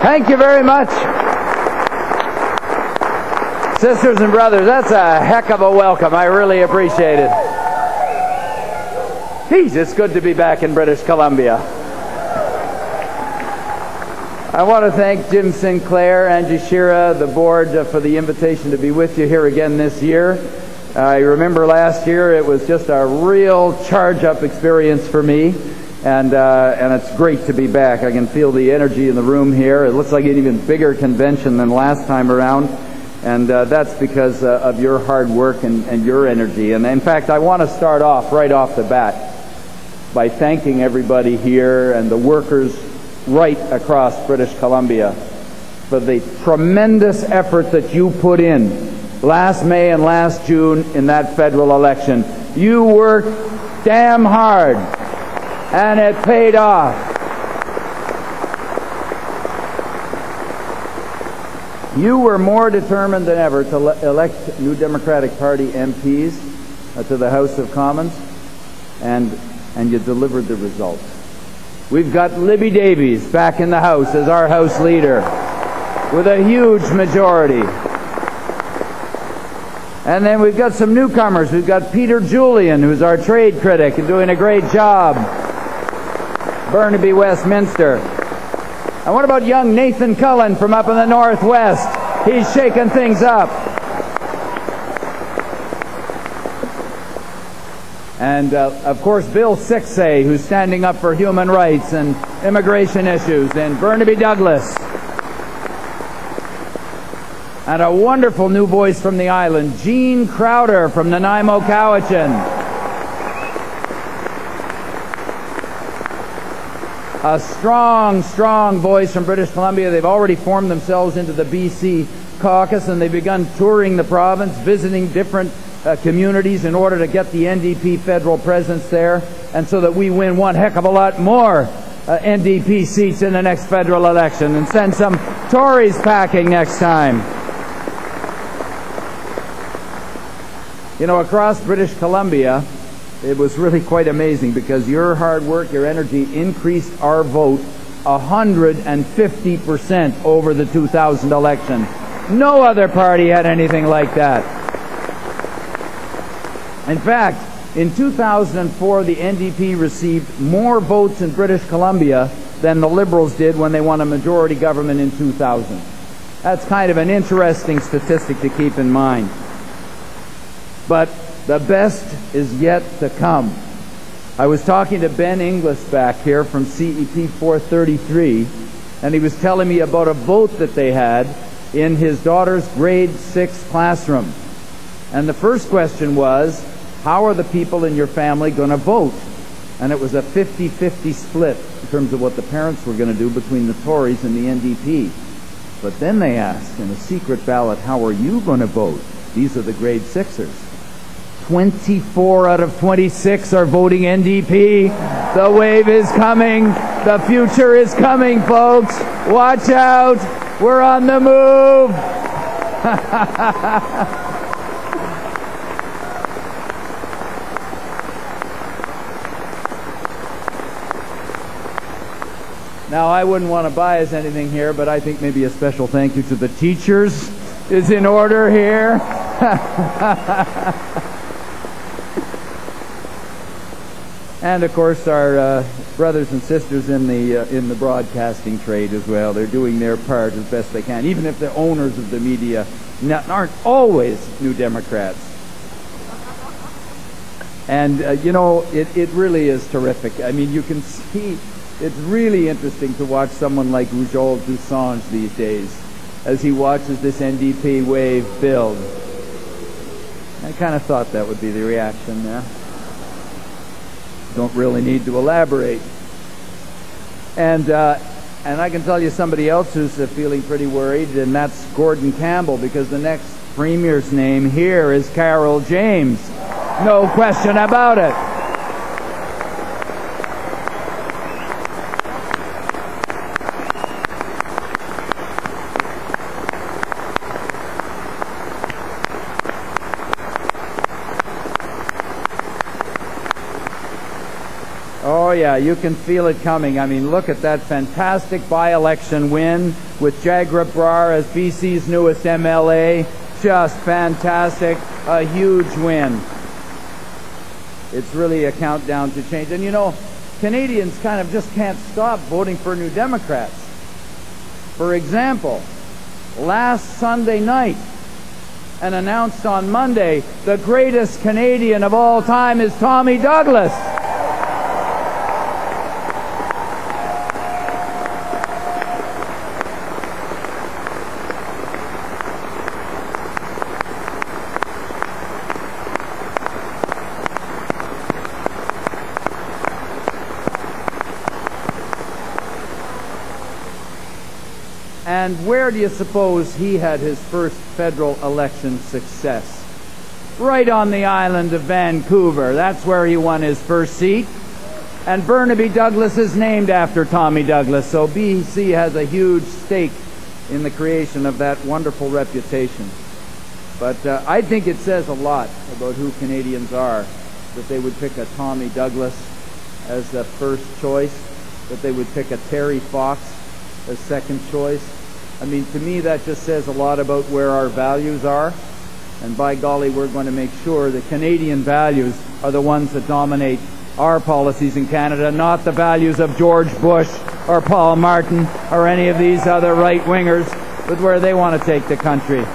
Thank you very much. Sisters and brothers, that's a heck of a welcome. I really appreciate it. Geez, it's good to be back in British Columbia. I want to thank Jim Sinclair, Angie Shira, the board for the invitation to be with you here again this year. I remember last year it was just a real charge-up experience for me, and it's great to be back. I can feel the energy in the room here. It looks like an even bigger convention than last time around. And that's because of your hard work and your energy. And in fact, I want to start off right off the bat by thanking everybody here and the workers right across British Columbia for the tremendous effort that you put in last May and last June in that federal election. You worked damn hard, and it paid off. You were more determined than ever to elect New Democratic Party MPs to the House of Commons, and you delivered the results. We've got Libby Davies back in the House as our House Leader with a huge majority. And then we've got some newcomers. We've got Peter Julian, who's our trade critic and doing a great job. Burnaby Westminster. And what about young Nathan Cullen from up in the Northwest? He's shaking things up. And, of course, Bill Sixay, who's standing up for human rights and immigration issues in Burnaby Douglas. And a wonderful new voice from the island, Gene Crowder from Nanaimo Cowichan. A strong, strong voice from British Columbia. They've already formed themselves into the BC caucus, and they've begun touring the province, visiting different communities in order to get the NDP federal presence there, and so that we win one heck of a lot more NDP seats in the next federal election and send some Tories packing next time. You know, across British Columbia, it was really quite amazing because your hard work, your energy increased our vote 150% over the 2000 election. No other party had anything like that. In fact, in 2004, the NDP received more votes in British Columbia than the Liberals did when they won a majority government in 2000. That's kind of an interesting statistic to keep in mind. But the best is yet to come. I was talking to Ben Inglis back here from CEP 433, and he was telling me about a vote that they had in his daughter's grade 6 classroom. And the first question was, how are the people in your family going to vote? And it was a 50-50 split in terms of what the parents were going to do between the Tories and the NDP. But then they asked in a secret ballot, how are you going to vote? These are the grade 6ers. 24 out of 26 are voting NDP. The wave is coming. The future is coming, folks. Watch out. We're on the move. Now, I wouldn't want to bias anything here, but I think maybe a special thank you to the teachers is in order here. And of course, our brothers and sisters in the broadcasting trade as well. They're doing their part as best they can, even if the owners of the media aren't always New Democrats. And you know, it really is terrific. I mean, you can see it's really interesting to watch someone like Ujjal Dosanjh these days as he watches this NDP wave build. I kind of thought that would be the reaction there. Don't really need to elaborate. And I can tell you somebody else who's feeling pretty worried, and that's Gordon Campbell, because the next premier's name here is Carol James. No question about it. Oh yeah, you can feel it coming. I mean, look at that fantastic by-election win with Jagra Brar as BC's newest MLA. Just fantastic, a huge win. It's really a countdown to change. And you know, Canadians kind of just can't stop voting for New Democrats. For example, last Sunday night, and announced on Monday, the greatest Canadian of all time is Tommy Douglas. And where do you suppose he had his first federal election success? Right on the island of Vancouver. That's where he won his first seat. And Burnaby Douglas is named after Tommy Douglas, so BC has a huge stake in the creation of that wonderful reputation. But I think it says a lot about who Canadians are that they would pick a Tommy Douglas as the first choice, that they would pick a Terry Fox as second choice. I mean, to me, that just says a lot about where our values are. And by golly, we're going to make sure that Canadian values are the ones that dominate our policies in Canada, not the values of George Bush or Paul Martin or any of these other right-wingers, but where they want to take the country.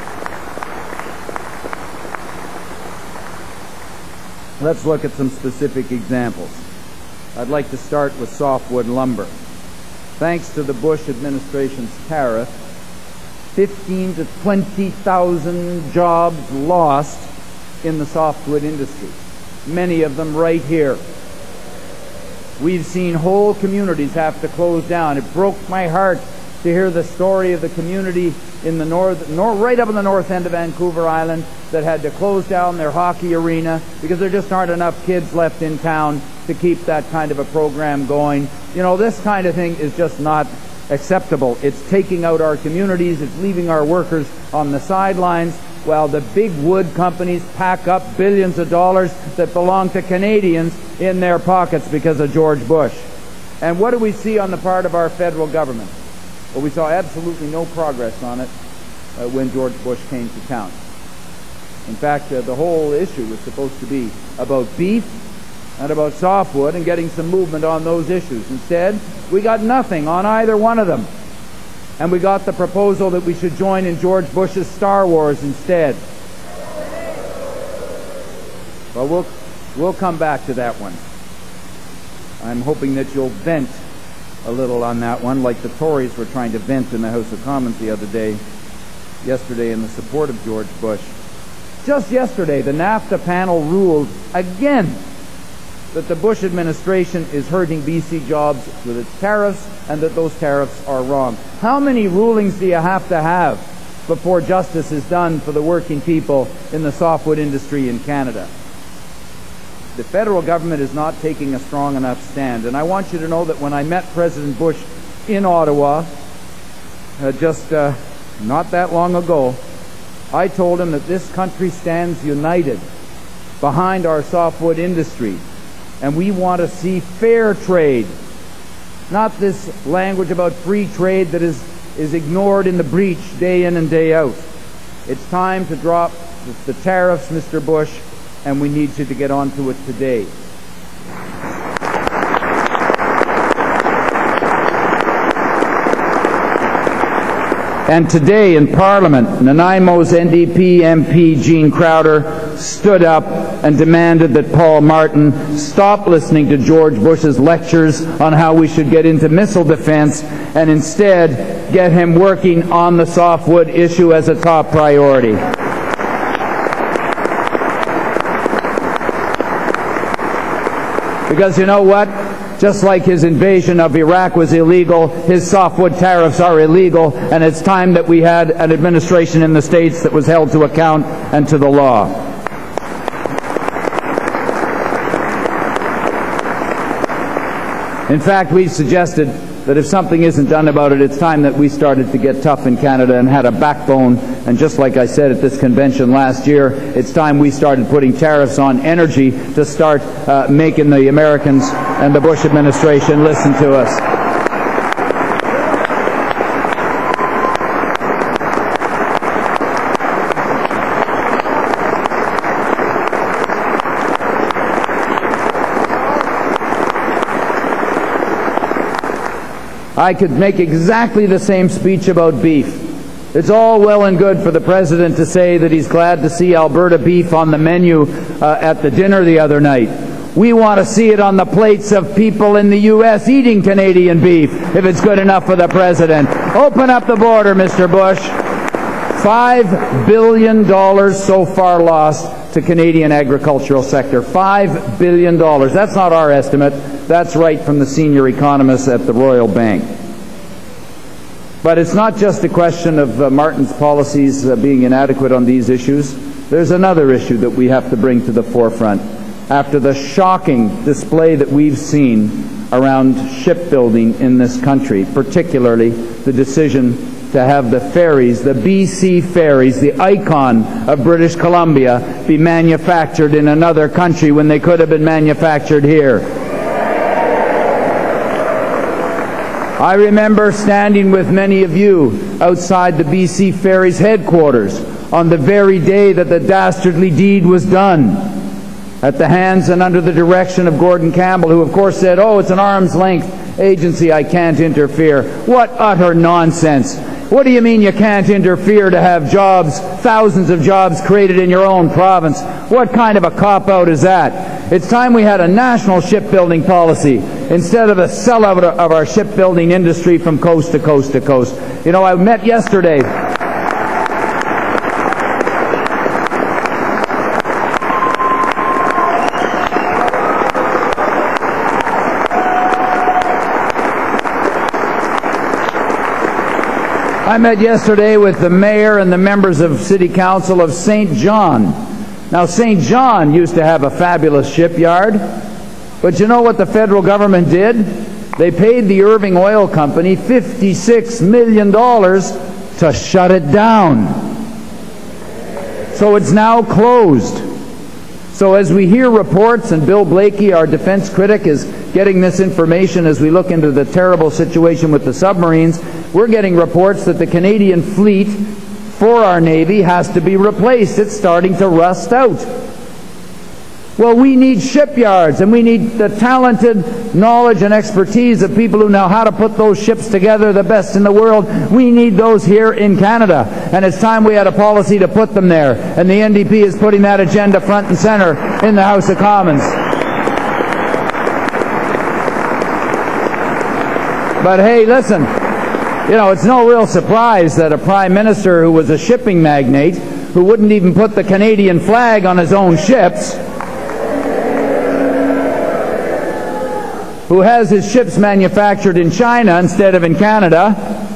Let's look at some specific examples. I'd like to start with softwood lumber. Thanks to the Bush administration's tariff, 15,000 to 20,000 jobs lost in the softwood industry, many of them right here. We've seen whole communities have to close down. It broke my heart to hear the story of the community in the right up in the north end of Vancouver Island that had to close down their hockey arena because there just aren't enough kids left in town to keep that kind of a program going. You know, this kind of thing is just not acceptable. It's taking out our communities. It's leaving our workers on the sidelines while the big wood companies pack up billions of dollars that belong to Canadians in their pockets because of George Bush. And what do we see on the part of our federal government? Well, we saw absolutely no progress on it when George Bush came to town. In fact, the whole issue was supposed to be about beef and about softwood and getting some movement on those issues. Instead, we got nothing on either one of them. And we got the proposal that we should join in George Bush's Star Wars instead. Well, we'll come back to that one. I'm hoping that you'll vent a little on that one, like the Tories were trying to vent in the House of Commons yesterday in the support of George Bush. Just yesterday, the NAFTA panel ruled again that the Bush administration is hurting BC jobs with its tariffs and that those tariffs are wrong. How many rulings do you have to have before justice is done for the working people in the softwood industry in Canada? The federal government is not taking a strong enough stand. And I want you to know that when I met President Bush in Ottawa just not that long ago, I told him that this country stands united behind our softwood industry. And we want to see fair trade, not this language about free trade that is ignored in the breach day in and day out. It's time to drop the tariffs, Mr. Bush, and we need you to get onto it today. And today in Parliament, Nanaimo's NDP MP Gene Crowder stood up and demanded that Paul Martin stop listening to George Bush's lectures on how we should get into missile defense and instead get him working on the softwood issue as a top priority. Because you know what? Just like his invasion of Iraq was illegal, his softwood tariffs are illegal, and it's time that we had an administration in the States that was held to account and to the law. In fact, we've suggested that if something isn't done about it, it's time that we started to get tough in Canada and had a backbone. And just like I said at this convention last year, it's time we started putting tariffs on energy to start making the Americans and the Bush administration listen to us. I could make exactly the same speech about beef. It's all well and good for the President to say that he's glad to see Alberta beef on the menu at the dinner the other night. We want to see it on the plates of people in the U.S. eating Canadian beef, if it's good enough for the President. Open up the border, Mr. Bush. $5 billion so far lost to Canadian agricultural sector. $5 billion. That's not our estimate. That's right from the senior economists at the Royal Bank. But it's not just a question of Martin's policies being inadequate on these issues. There's another issue that we have to bring to the forefront. After the shocking display that we've seen around shipbuilding in this country, particularly the decision to have the ferries, the BC ferries, the icon of British Columbia, be manufactured in another country when they could have been manufactured here. I remember standing with many of you outside the BC Ferries headquarters on the very day that the dastardly deed was done, at the hands and under the direction of Gordon Campbell, who of course said, "Oh, it's an arm's length agency, I can't interfere." What utter nonsense. What do you mean you can't interfere to have jobs, thousands of jobs created in your own province? What kind of a cop-out is that? It's time we had a national shipbuilding policy instead of a sellout of our shipbuilding industry from coast to coast to coast. You know, I met yesterday. I met yesterday with the mayor and the members of City Council of St. John. Now, St. John used to have a fabulous shipyard, but you know what the federal government did? They paid the Irving Oil Company $56 million to shut it down. So it's now closed. So as we hear reports, and Bill Blakey, our defense critic, is getting this information as we look into the terrible situation with the submarines, we're getting reports that the Canadian fleet for our Navy has to be replaced. It's starting to rust out. Well, we need shipyards, and we need the talented knowledge and expertise of people who know how to put those ships together, the best in the world. We need those here in Canada, and it's time we had a policy to put them there, and the NDP is putting that agenda front and center in the House of Commons. But hey, listen, you know, it's no real surprise that a Prime Minister who was a shipping magnate, who wouldn't even put the Canadian flag on his own ships, who has his ships manufactured in China instead of in Canada.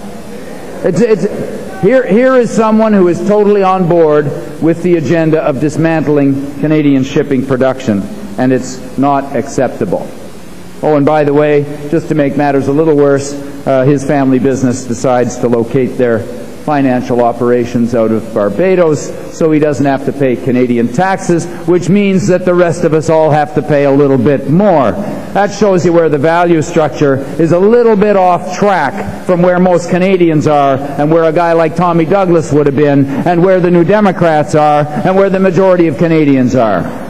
Here is someone who is totally on board with the agenda of dismantling Canadian shipping production, and it's not acceptable. Oh, and by the way, just to make matters a little worse, his family business decides to locate their financial operations out of Barbados, so he doesn't have to pay Canadian taxes, which means that the rest of us all have to pay a little bit more. That shows you where the value structure is a little bit off track from where most Canadians are, and where a guy like Tommy Douglas would have been, and where the New Democrats are, and where the majority of Canadians are.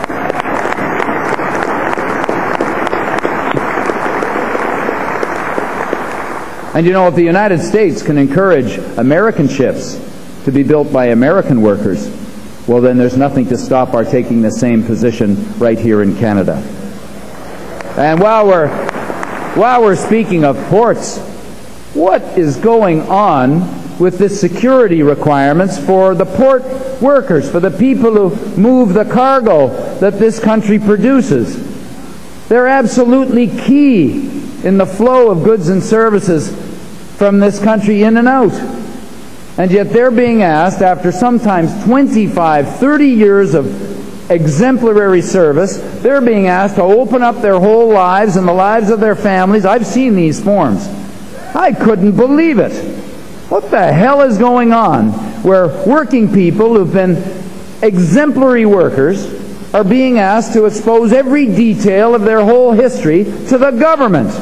And you know, if the United States can encourage American ships to be built by American workers, well, then there's nothing to stop our taking the same position right here in Canada. And while we're speaking of ports, what is going on with the security requirements for the port workers, for the people who move the cargo that this country produces? They're absolutely key in the flow of goods and services from this country in and out. And yet they're being asked, after sometimes 25, 30 years of exemplary service, they're being asked to open up their whole lives and the lives of their families. I've seen these forms. I couldn't believe it. What the hell is going on where working people who've been exemplary workers are being asked to expose every detail of their whole history to the government?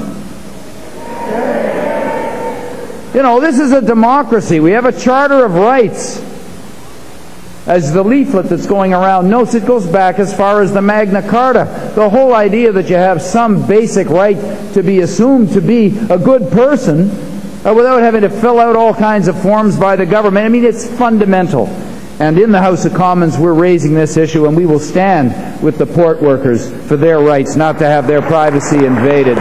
You know, this is a democracy. We have a Charter of Rights. As the leaflet that's going around notes, it goes back as far as the Magna Carta. The whole idea that you have some basic right to be assumed to be a good person without having to fill out all kinds of forms by the government, I mean, it's fundamental. And in the House of Commons, we're raising this issue, and we will stand with the port workers for their rights not to have their privacy invaded.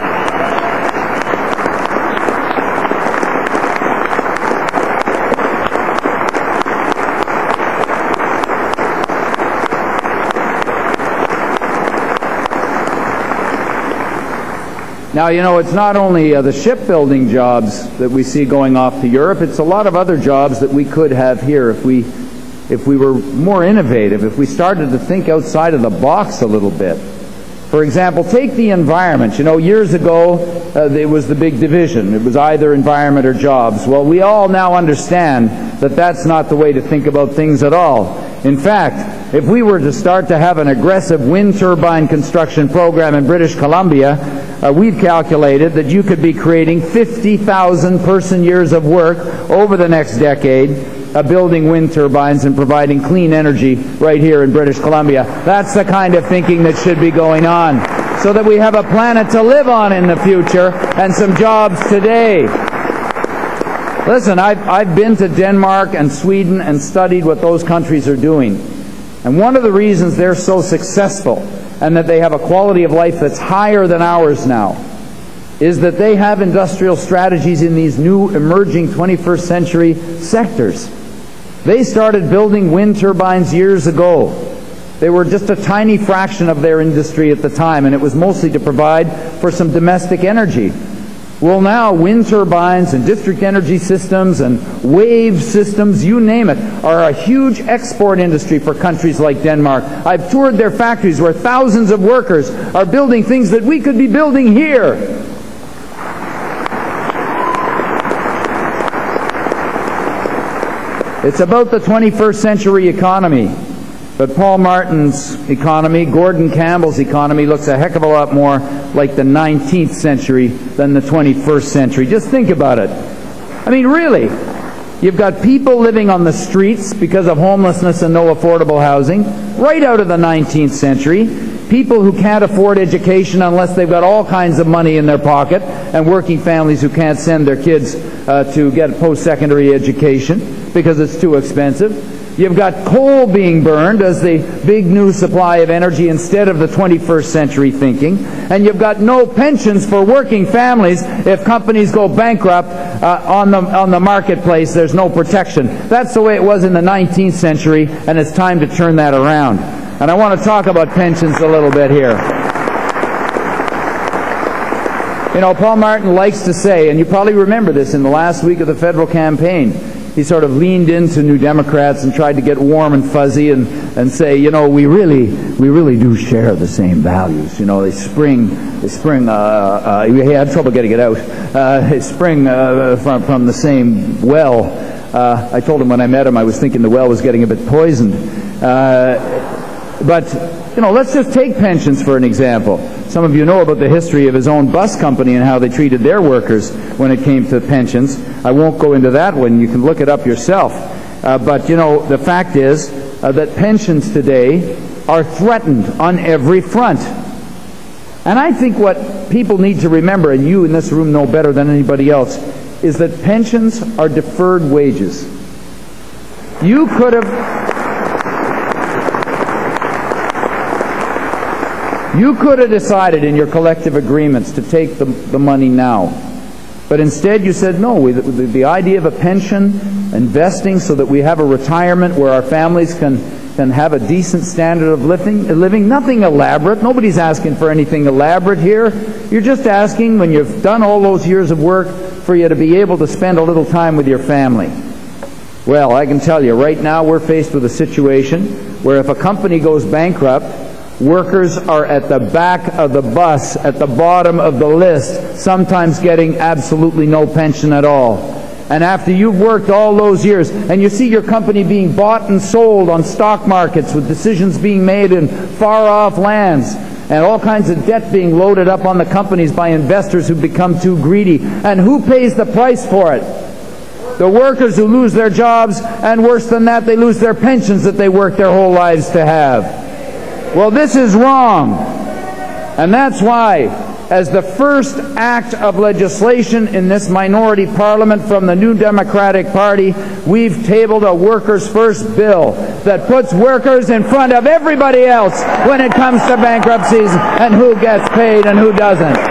Now, you know, it's not only the shipbuilding jobs that we see going off to Europe, it's a lot of other jobs that we could have here if we were more innovative, if we started to think outside of the box a little bit. For example, take the environment. You know, years ago, it was the big division. It was either environment or jobs. Well, we all now understand that that's not the way to think about things at all. In fact, if we were to start to have an aggressive wind turbine construction program in British Columbia, we've calculated that you could be creating 50,000 person-years of work over the next decade building wind turbines and providing clean energy right here in British Columbia. That's the kind of thinking that should be going on, so that we have a planet to live on in the future and some jobs today. Listen, I've been to Denmark and Sweden and studied what those countries are doing. And one of the reasons they're so successful and that they have a quality of life that's higher than ours now is that they have industrial strategies in these new emerging 21st century sectors. They started building wind turbines years ago. They were just a tiny fraction of their industry at the time, and it was mostly to provide for some domestic energy. Well, now wind turbines and district energy systems and wave systems, you name it, are a huge export industry for countries like Denmark. I've toured their factories where thousands of workers are building things that we could be building here. It's about the 21st century economy. But Paul Martin's economy, Gordon Campbell's economy, looks a heck of a lot more like the 19th century than the 21st century. Just think about it. I mean, really, you've got people living on the streets because of homelessness and no affordable housing, right out of the 19th century. People who can't afford education unless they've got all kinds of money in their pocket, and working families who can't send their kids to get post-secondary education because it's too expensive. You've got coal being burned as the big new supply of energy instead of the 21st century thinking. And you've got no pensions for working families. If companies go bankrupt on the marketplace, there's no protection. That's the way it was in the 19th century, and it's time to turn that around. And I want to talk about pensions a little bit here. You know, Paul Martin likes to say, and you probably remember this in the last week of the federal campaign, he sort of leaned into New Democrats and tried to get warm and fuzzy and say, you know, we really do share the same values. You know, they spring. He had trouble getting it out. They spring from the same well. I told him when I met him, I was thinking the well was getting a bit poisoned. But you know, let's just take pensions for an example. Some of you know about the history of his own bus company and how they treated their workers when it came to pensions. I won't go into that one. You can look it up yourself. But, you know, the fact is that pensions today are threatened on every front. And I think what people need to remember, and you in this room know better than anybody else, is that pensions are deferred wages. You could have decided in your collective agreements to take the money now. But instead you said, no, the idea of a pension, investing so that we have a retirement where our families can have a decent standard of living, nothing elaborate. Nobody's asking for anything elaborate here. You're just asking, when you've done all those years of work, for you to be able to spend a little time with your family. Well, I can tell you, right now we're faced with a situation where if a company goes bankrupt, workers are at the back of the bus, at the bottom of the list, sometimes getting absolutely no pension at all. And after you've worked all those years, and you see your company being bought and sold on stock markets with decisions being made in far-off lands, and all kinds of debt being loaded up on the companies by investors who become too greedy. And who pays the price for it? the workers who lose their jobs, and worse than that, they lose their pensions that they worked their whole lives to have. Well, this is wrong. And that's why, as the first act of legislation in this minority parliament from the New Democratic Party, we've tabled a Workers' First bill that puts workers in front of everybody else when it comes to bankruptcies and who gets paid and who doesn't.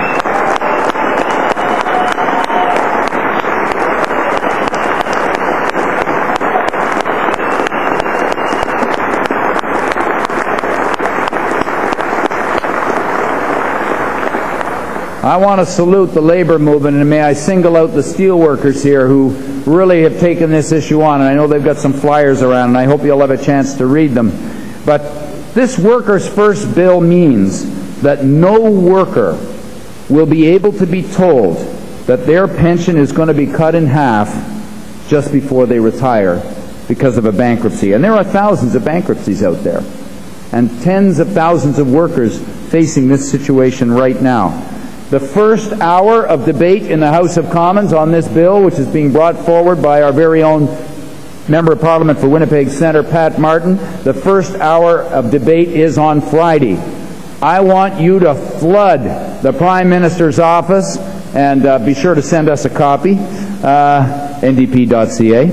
I want to salute the labor movement, and may I single out the steelworkers here who really have taken this issue on, and I know they've got some flyers around, and I hope you'll have a chance to read them. But this Workers' First bill means that no worker will be able to be told that their pension is going to be cut in half just before they retire because of a bankruptcy. And there are thousands of bankruptcies out there, and tens of thousands of workers facing this situation right now. The first hour of debate in the House of Commons on this bill, which is being brought forward by our very own Member of Parliament for Winnipeg Centre, Pat Martin, the first hour of debate is on Friday. I want you to flood the Prime Minister's office, and be sure to send us a copy, ndp.ca,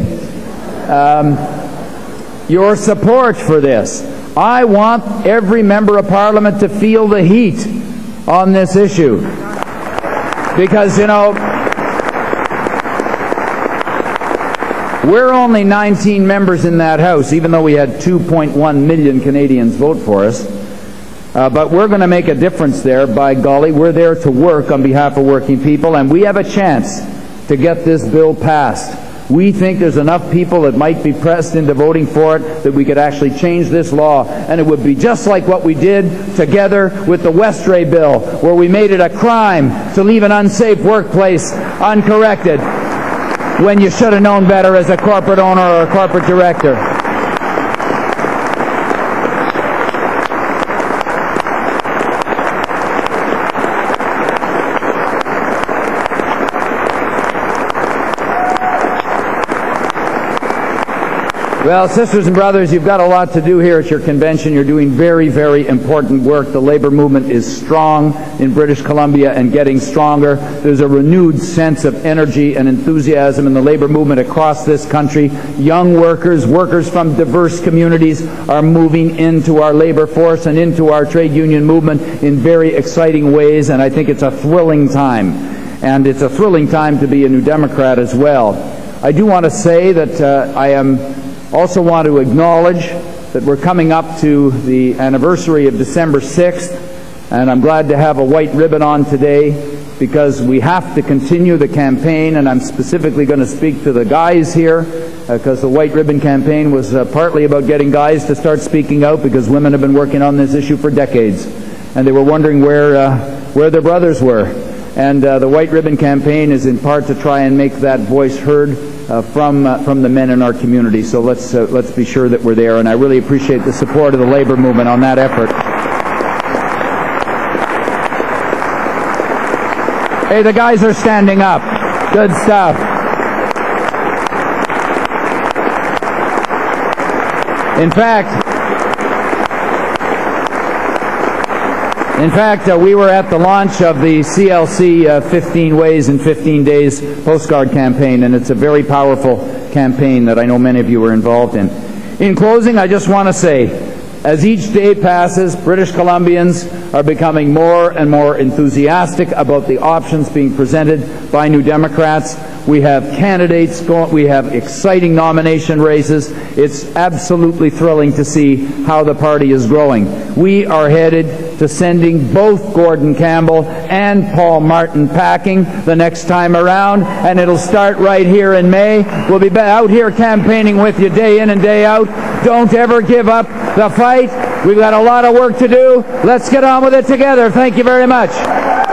your support for this. I want every Member of Parliament to feel the heat on this issue. Because, you know, we're only 19 members in that House, even though we had 2.1 million Canadians vote for us. But we're going to make a difference there. By golly, we're there to work on behalf of working people, and we have a chance to get this bill passed. We think there's enough people that might be pressed into voting for it that we could actually change this law, and it would be just like what we did together with the Westray bill, where we made it a crime to leave an unsafe workplace uncorrected when you should have known better as a corporate owner or a corporate director. Well, sisters and brothers, you've got a lot to do here at your convention. You're doing very, very important work. The labor movement is strong in British Columbia and getting stronger. There's a renewed sense of energy and enthusiasm in the labor movement across this country. Young workers, workers from diverse communities are moving into our labor force and into our trade union movement in very exciting ways, and I think it's a thrilling time. And it's a thrilling time to be a New Democrat as well. I do want to say that I also want to acknowledge that we're coming up to the anniversary of December 6th, and I'm glad to have a white ribbon on today because we have to continue the campaign, and I'm specifically going to speak to the guys here because the white ribbon campaign was partly about getting guys to start speaking out because women have been working on this issue for decades, and they were wondering where their brothers were. And the white ribbon campaign is in part to try and make that voice heard from the men in our community. So let's be sure that we're there, and I really appreciate the support of the labor movement on that effort. Hey, the guys are standing up. Good stuff. In fact, we were at the launch of the CLC 15 Ways in 15 Days postcard campaign, and it's a very powerful campaign that I know many of you are involved in. In closing, I just want to say, as each day passes, British Columbians are becoming more and more enthusiastic about the options being presented by New Democrats. We have candidates going, we have exciting nomination races. It's absolutely thrilling to see how the party is growing. We are headed to sending both Gordon Campbell and Paul Martin packing the next time around, and it'll start right here in May. We'll be out here campaigning with you day in and day out. Don't ever give up the fight. We've got a lot of work to do. Let's get on with it together. Thank you very much.